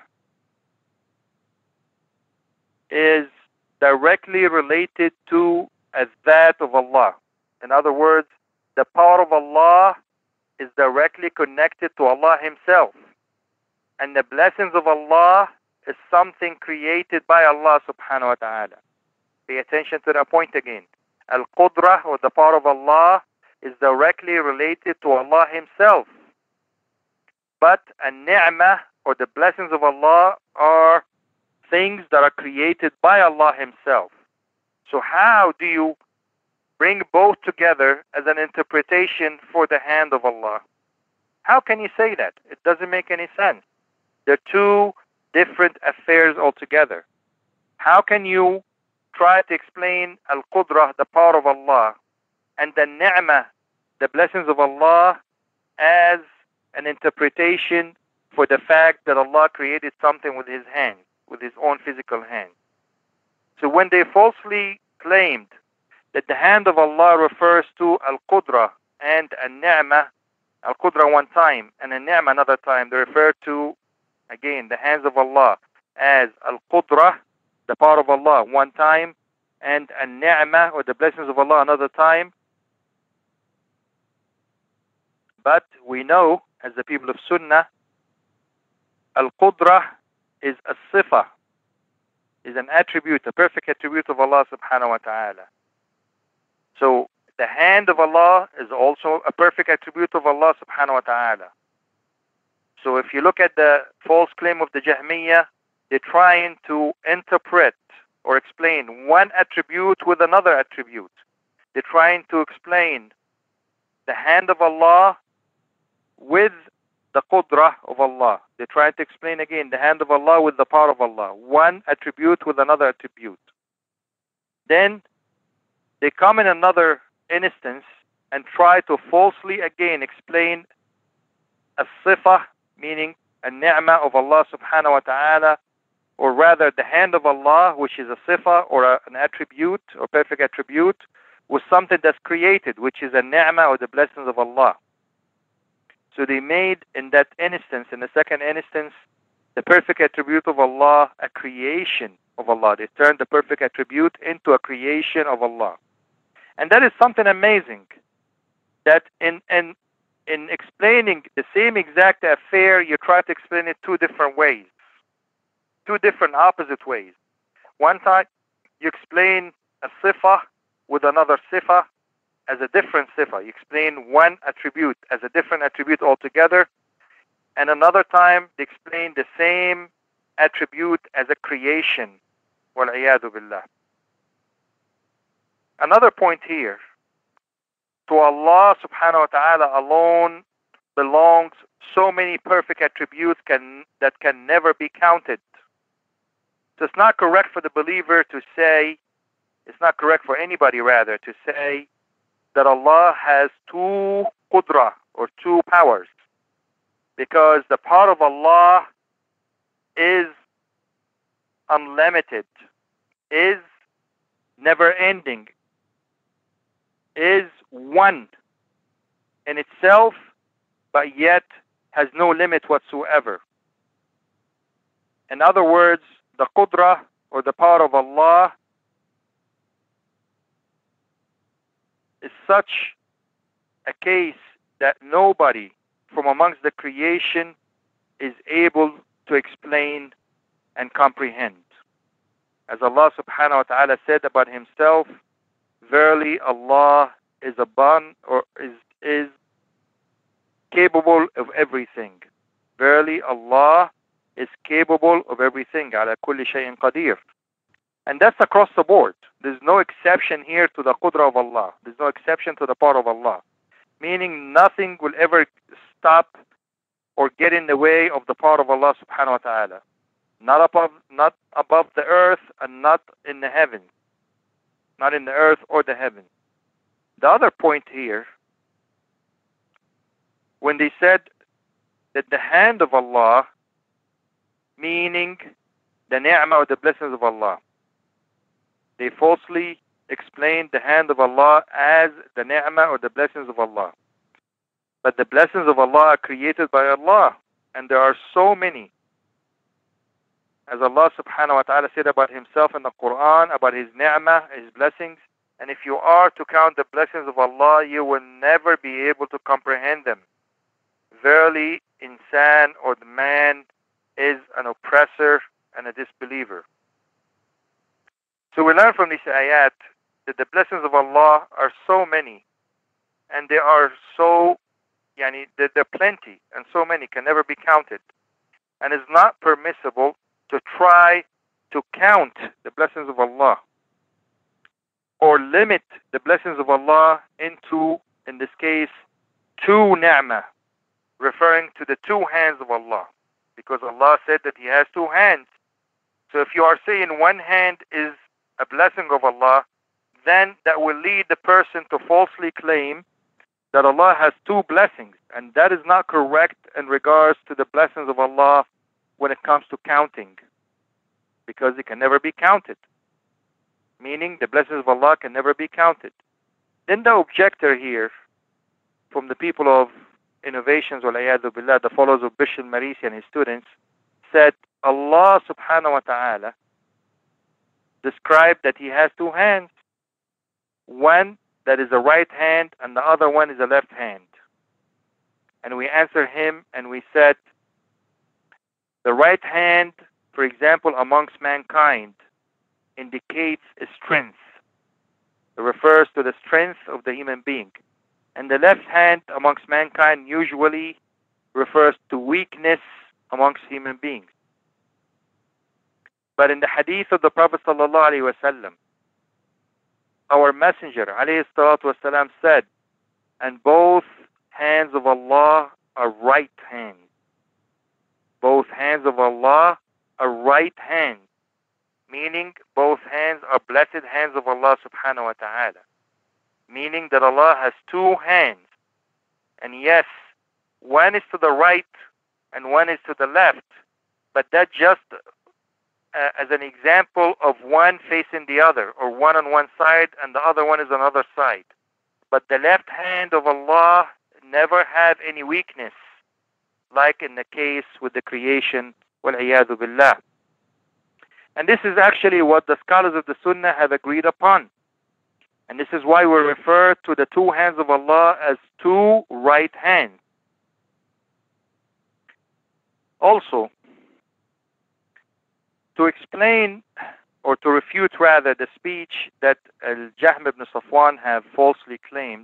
is directly related to that of Allah. In other words, the power of Allah is directly connected to Allah himself. And the blessings of Allah is something created by Allah subhanahu wa ta'ala. Pay attention to that point again. Al-Qudra, or the power of Allah, is directly related to Allah himself. But An-Ni'mah, or the blessings of Allah, are things that are created by Allah himself. So how do you bring both together as an interpretation for the hand of Allah? How can you say that? It doesn't make any sense. They're two different affairs altogether. How can you try to explain Al-Qudra, the power of Allah, and the Ni'mah, the blessings of Allah, as an interpretation for the fact that Allah created something with his hands, with his own physical hands? So when they falsely claimed that the hand of Allah refers to Al-Qudra and An-Ni'mah, Al-Qudra one time and An-Ni'mah another time, they refer to, again, the hands of Allah as Al-Qudra, the power of Allah, one time, and An-Ni'mah, or the blessings of Allah, another time. But we know, as the people of Sunnah, Al-Qudra is a sifa, is an attribute, a perfect attribute of Allah subhanahu wa ta'ala. So the hand of Allah is also a perfect attribute of Allah subhanahu wa ta'ala. So if you look at the false claim of the Jahmiyyah, they're trying to interpret or explain one attribute with another attribute. They're trying to explain the hand of Allah with the qudra of Allah. They're trying to explain again the hand of Allah with the power of Allah. One attribute with another attribute. Then they come in another instance and try to falsely again explain a sifa, meaning a ni'mah of Allah subhanahu wa ta'ala, or rather the hand of Allah, which is a sifa or an attribute or perfect attribute, with something that's created, which is a ni'mah or the blessings of Allah. So they made in that instance, in the second instance, the perfect attribute of Allah a creation of Allah. They turned the perfect attribute into a creation of Allah. And that is something amazing, that in explaining the same exact affair, you try to explain it two different ways, two different opposite ways. One time, you explain a sifa with another sifa as a different sifa. You explain one attribute as a different attribute altogether. And another time, they explain the same attribute as a creation. Wal-iyadu billah. Another point here. To Allah subhanahu wa ta'ala alone belongs so many perfect attributes that can never be counted. So it's not correct for the believer to say, it's not correct for anybody rather to say that Allah has two qudra or two powers, because the power of Allah is unlimited, is never ending, is one in itself, but yet has no limit whatsoever. In other words, the qudra or the power of Allah is such a case that nobody from amongst the creation is able to explain and comprehend. As Allah subhanahu wa ta'ala said about himself, verily Allah is upon or is capable of everything. Verily Allah is capable of everything. على كل شيء قدير. And that's across the board. There's no exception here to the qudra of Allah. There's no exception to the power of Allah. Meaning nothing will ever stop or get in the way of the power of Allah subhanahu wa ta'ala. Not above the earth and not in the heavens. Not in the earth or the heavens. The other point here, when they said that the hand of Allah, meaning the ni'mah or the blessings of Allah, they falsely explained the hand of Allah as the ni'mah or the blessings of Allah. But the blessings of Allah are created by Allah, and there are so many. As Allah subhanahu wa ta'ala said about himself in the Quran, about his ni'mah, his blessings, and if you are to count the blessings of Allah, you will never be able to comprehend them. Verily, insan or the man is an oppressor and a disbeliever. So we learn from this ayat that the blessings of Allah are so many, and they are so, they're plenty, and so many can never be counted. And it's not permissible to try to count the blessings of Allah or limit the blessings of Allah into, in this case, two ni'mah, referring to the two hands of Allah, because Allah said that He has two hands. So if you are saying one hand is a blessing of Allah, then that will lead the person to falsely claim that Allah has two blessings, and that is not correct in regards to the blessings of Allah when it comes to counting, because it can never be counted, meaning the blessings of Allah can never be counted. Then the objector here from the people of innovations, wal-iyadhu billah, the followers of Bishr al-Marisi and his students, said Allah subhanahu wa ta'ala described that He has two hands, one that is a right hand and the other one is a left hand. And we answered him and we said, the right hand, for example, amongst mankind, indicates a strength. It refers to the strength of the human being. And the left hand amongst mankind usually refers to weakness amongst human beings. But in the hadith of the Prophet ﷺ, our messenger ﷺ said, and both hands of Allah are right hands. Both hands of Allah are right hands, meaning both hands are blessed hands of Allah subhanahu wa ta'ala, meaning that Allah has two hands. And yes, one is to the right and one is to the left, but that just as an example of one facing the other, or one on one side and the other one is on the other side. But the left hand of Allah never have any weakness, like in the case with the creation, wal-iyadhu billah. And this is actually what the scholars of the Sunnah have agreed upon. And this is why we refer to the two hands of Allah as two right hands. Also, to explain, or to refute rather, the speech that Jahm ibn Safwan have falsely claimed,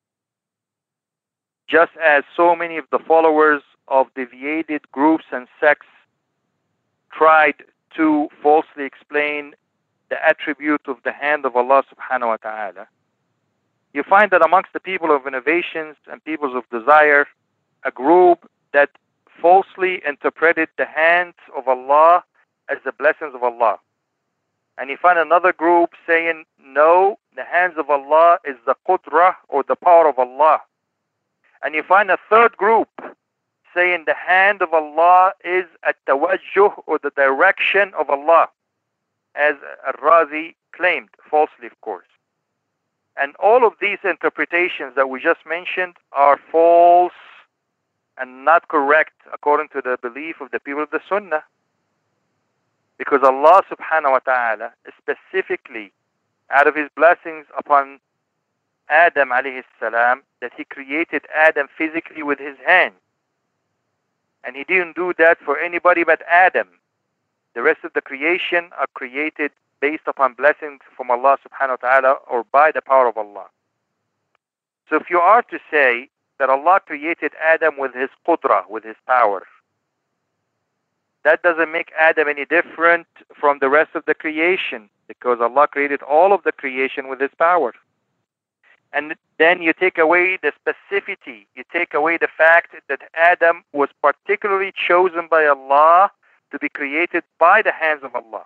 just as so many of the followers of deviated groups and sects tried to falsely explain the attribute of the hand of Allah subhanahu wa ta'ala, you find that amongst the people of innovations and peoples of desire, a group that falsely interpreted the hands of Allah as the blessings of Allah. And you find another group saying, no, the hands of Allah is the qudrah or the power of Allah. And you find a third group saying the hand of Allah is at-tawajjuh or the direction of Allah, as Al-Razi claimed, falsely of course. And all of these interpretations that we just mentioned are false and not correct according to the belief of the people of the Sunnah. Because Allah subhanahu wa ta'ala specifically, out of His blessings upon Adam alayhi salam, that He created Adam physically with His hand. And He didn't do that for anybody but Adam. The rest of the creation are created based upon blessings from Allah subhanahu wa ta'ala or by the power of Allah. So if you are to say that Allah created Adam with his qudra, with his power, that doesn't make Adam any different from the rest of the creation, because Allah created all of the creation with his power. And then you take away the specificity, you take away the fact that Adam was particularly chosen by Allah to be created by the hands of Allah.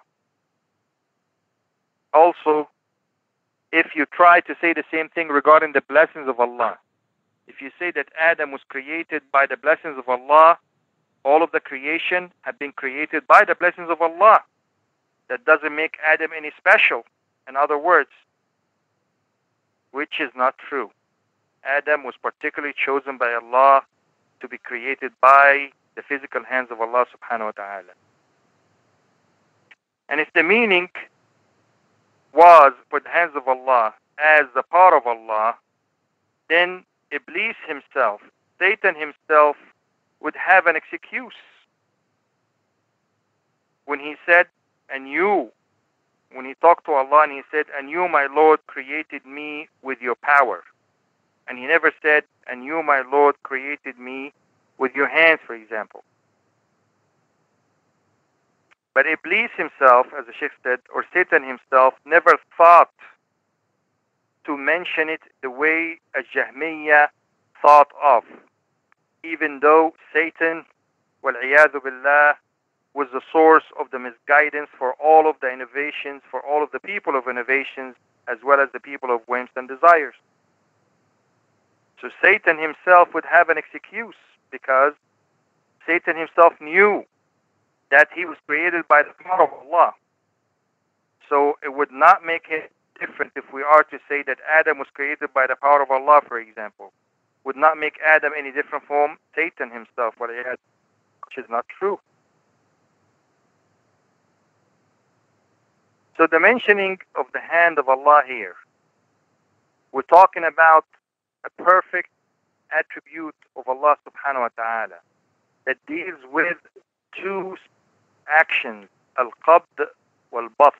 Also, if you try to say the same thing regarding the blessings of Allah, if you say that Adam was created by the blessings of Allah, all of the creation have been created by the blessings of Allah, that doesn't make Adam any special. In other words, which is not true. Adam was particularly chosen by Allah to be created by the physical hands of Allah subhanahu wa ta'ala. And if the meaning was for the hands of Allah as the power of Allah, then Iblis himself, Satan himself, would have an excuse when he said, and you, when he talked to Allah and he said, and you, my Lord, created me with your power. And he never said, and you, my Lord, created me with your hands, for example. But Iblis himself, as the Sheikh said, or Satan himself, never thought to mention it the way a Jahmiyyah thought of, even though Satan, wal-iyadhu billah, was the source of the misguidance for all of the innovations, for all of the people of innovations, as well as the people of whims and desires. So Satan himself would have an excuse, because Satan himself knew that he was created by the power of Allah. So it would not make it different if we are to say that Adam was created by the power of Allah, for example. Would not make Adam any different from Satan himself, which is not true. So the mentioning of the hand of Allah here, we're talking about a perfect attribute of Allah subhanahu wa ta'ala that deals with two actions, al-qabd wal-bast.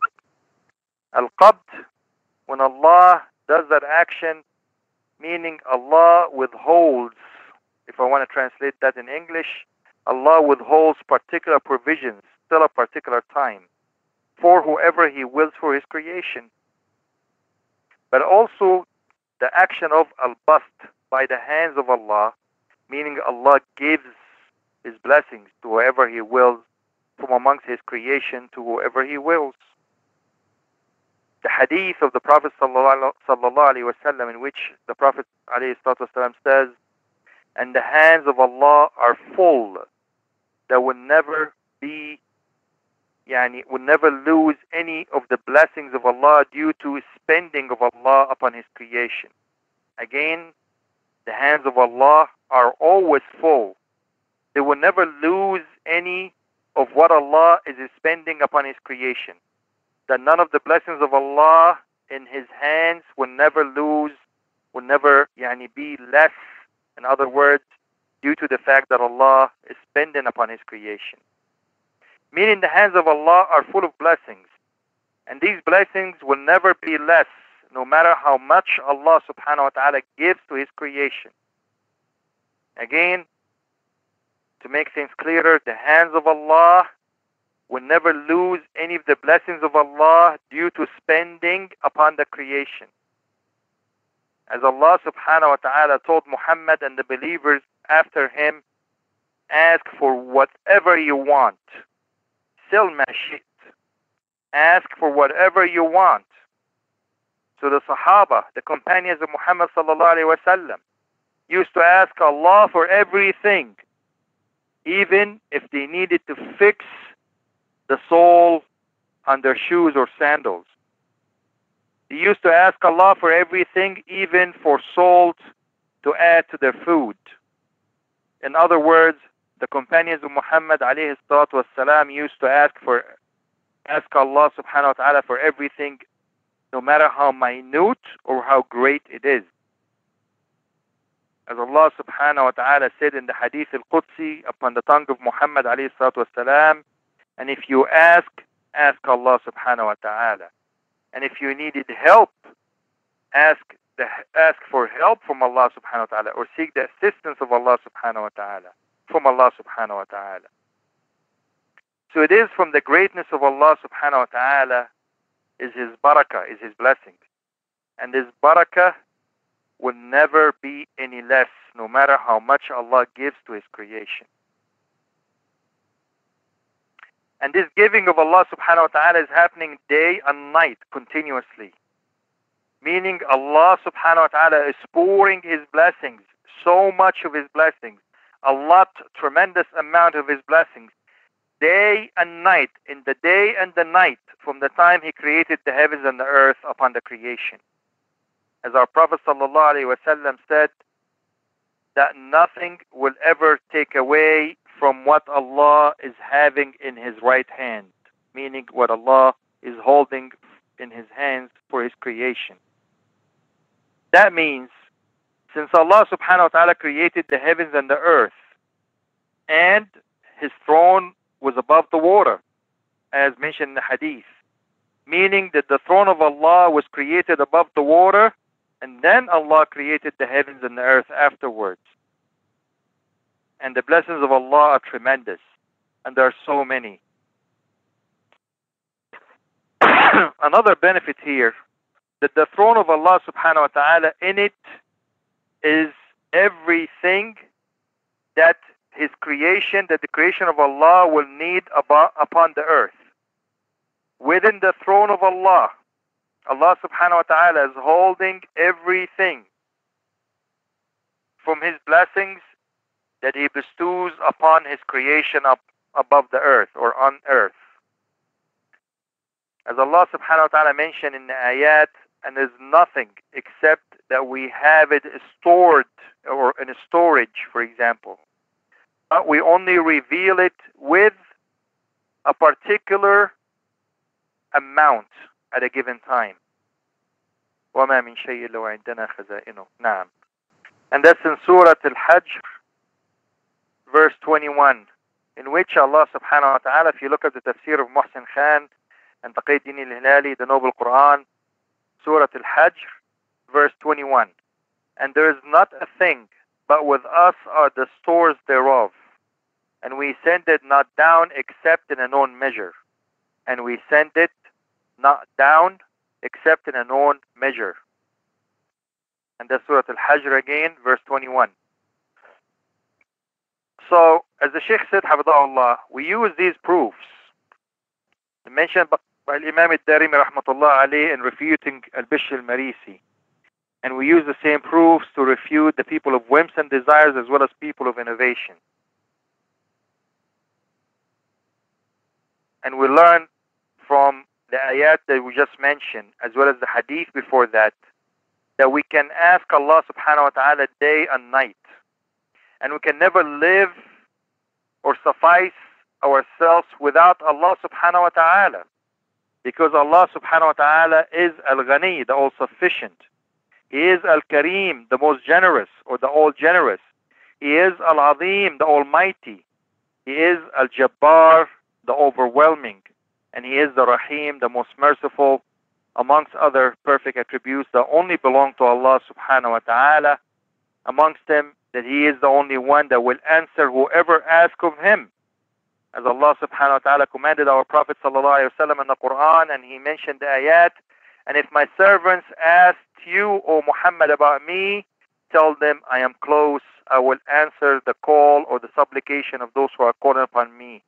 Al-qabd, when Allah does that action, meaning Allah withholds, if I want to translate that in English, Allah withholds particular provisions till a particular time for whoever He wills for His creation. But also the action of al-bast, by the hands of Allah, meaning Allah gives His blessings to whoever He wills from amongst His creation to whoever He wills. The hadith of the Prophet sallallahu alaihi wasallam, in which the Prophet alayhi salatu wasallam says, and the hands of Allah are full, that will never be, will never lose any of the blessings of Allah due to spending of Allah upon His creation. Again, the hands of Allah are always full. They will never lose any of what Allah is spending upon His creation. That none of the blessings of Allah in His hands will never lose, will never be less, in other words, due to the fact that Allah is spending upon His creation. Meaning the hands of Allah are full of blessings, and these blessings will never be less, no matter how much Allah subhanahu wa ta'ala gives to His creation. Again, to make things clearer, the hands of Allah will never lose any of the blessings of Allah due to spending upon the creation. As Allah subhanahu wa ta'ala told Muhammad and the believers after him, ask for whatever you want. Sil ma shit. Ask for whatever you want. So the Sahaba, the companions of Muhammad sallallahu alaihi wasallam, used to ask Allah for everything, even if they needed to fix the sole on their shoes or sandals. They used to ask Allah for everything, even for salt to add to their food. In other words, the companions of Muhammad alayhi salatu wasalam used to ask Allah subhanahu wa ta'ala for everything, no matter how minute or how great it is. As Allah subhanahu wa ta'ala said in the hadith al-Qudsi upon the tongue of Muhammad alayhi salatu wasalam, and if you ask ask Allah subhanahu wa ta'ala. And if you needed help, ask for help from Allah subhanahu wa ta'ala, or seek the assistance of Allah subhanahu wa ta'ala, from Allah subhanahu wa ta'ala. So it is from the greatness of Allah subhanahu wa ta'ala is His barakah, is His blessing. And this barakah will never be any less, no matter how much Allah gives to His creation. And this giving of Allah subhanahu wa ta'ala is happening day and night continuously. Meaning Allah subhanahu wa ta'ala is pouring His blessings, so much of His blessings, a lot, tremendous amount of His blessings, day and night, in the day and the night, from the time He created the heavens and the earth upon the creation. As our Prophet sallallahu alaihi wasallam said, that nothing will ever take away from what Allah is having in His right hand, meaning what Allah is holding in His hands for His creation. That means, since Allah subhanahu wa ta'ala created the heavens and the earth, and His throne was above the water, as mentioned in the hadith, meaning that the throne of Allah was created above the water, and then Allah created the heavens and the earth afterwards. And the blessings of Allah are tremendous, and there are so many. Another benefit here, that the throne of Allah subhanahu wa ta'ala, in it is everything that His creation, that the creation of Allah will need upon the earth. Within the throne of Allah, Allah subhanahu wa ta'ala is holding everything from His blessings that He bestows upon His creation up above the earth or on earth. As Allah subhanahu wa ta'ala mentioned in the ayat, and there's nothing except that we have it stored or in a storage, for example. But we only reveal it with a particular amount at a given time. وَمَا مِن شَيْءٍ إِلَّا وَعِندَنَا خَزَائِنُهُ. نعم. And that's in Surah Al-Hajj, verse 21, in which Allah subhanahu wa ta'ala, if you look at the tafsir of Muhsin Khan and Taqiyuddin al-Hilali, the Noble Quran, Surah Al-Hajj, verse 21. And there is not a thing, but with us are the stores thereof. And we send it not down except in a known measure. And we send it not down except in a known measure. And that's Surah Al-Hajj again, verse 21. So, as the Sheikh said, Hafidahullah, we use these proofs mentioned by Imam al-Darimi rahmatullah alayhi in refuting al-Bishr al-Marisi. And we use the same proofs to refute the people of whims and desires as well as people of innovation. And we learn from the ayat that we just mentioned, as well as the hadith before that, that we can ask Allah subhanahu wa ta'ala day and night. And we can never live or suffice ourselves without Allah subhanahu wa ta'ala. Because Allah subhanahu wa ta'ala is Al-Ghani, the all-sufficient. He is Al-Kareem, the most generous or the all-generous. He is Al-Azim, the almighty. He is Al-Jabbar, the overwhelming. And He is the Rahim, the most merciful, amongst other perfect attributes that only belong to Allah subhanahu wa ta'ala. Amongst them, that He is the only one that will answer whoever asks of Him. As Allah subhanahu wa ta'ala commanded our Prophet sallallahu alayhi wa sallam in the Quran, and He mentioned the ayat, and if my servants asked you, O Muhammad, about me, tell them I am close. I will answer the call or the supplication of those who are calling upon me.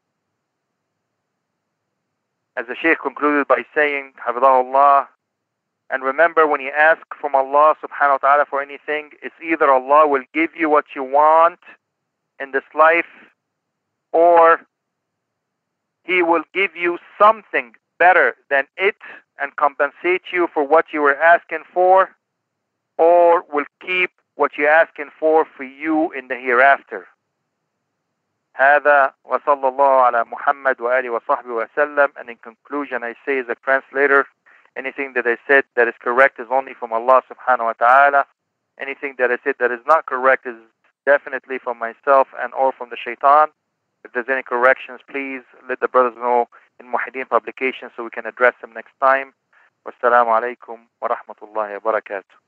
As the Shaykh concluded by saying, Hafidahullah, and remember, when you ask from Allah subhanahu wa ta'ala for anything, it's either Allah will give you what you want in this life, or He will give you something better than it and compensate you for what you were asking for, or will keep what you're asking for you in the hereafter. هذا وصلى الله على محمد وآله وصحبه وسلم. And in conclusion, I say as a translator, anything that I said that is correct is only from Allah subhanahu wa ta'ala. Anything that I said that is not correct is definitely from myself and or from the shaitan. If there's any corrections, please let the brothers know in Muhyiddin publication so we can address them next time. Wassalamu alaikum wa rahmatullahi wa barakatuh.